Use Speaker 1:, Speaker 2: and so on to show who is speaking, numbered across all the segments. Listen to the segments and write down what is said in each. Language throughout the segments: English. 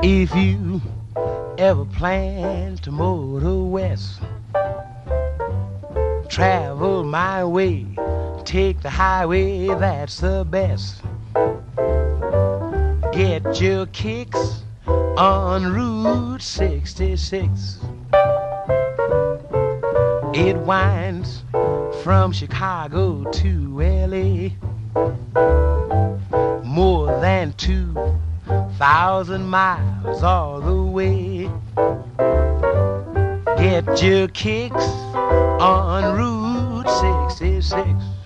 Speaker 1: If you ever plan to motor west, travel my way, take the highway, that's the best. Get your kicks on Route 66. It winds from Chicago to LA, more than 2,000 miles all the way. Get your kicks on Route 66.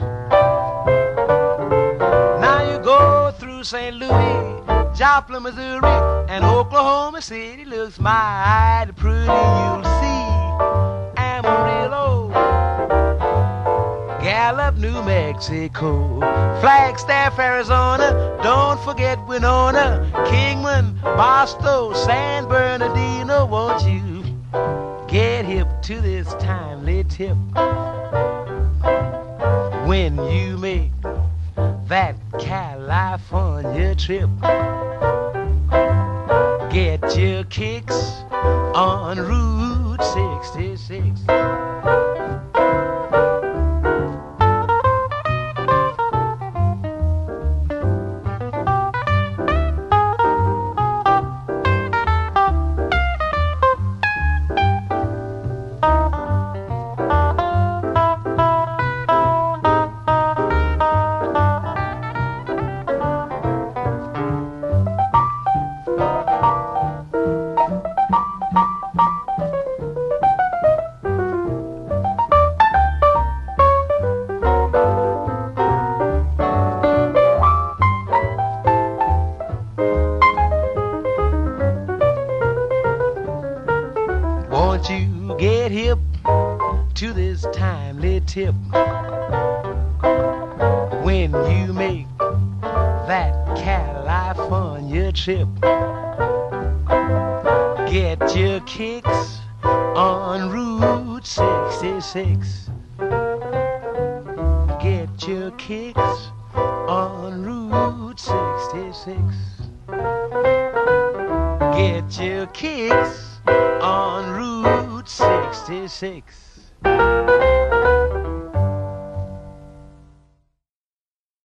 Speaker 1: Now you go through St. Louis, Joplin, Missouri, and Oklahoma City looks mighty pretty. You'll see Amarillo, Gallup, New Mexico, Flagstaff, Arizona, don't forget Winona, Kingman, Barstow, San Bernardino. Won't you get hip to this timely tip when you make that California trip? Get your kicks on Route 66. Won't you get hip to this timely tip when you make that California trip? Get your kicks on Route 66. Get your kicks on Route 66. Get your kicks on Route 66.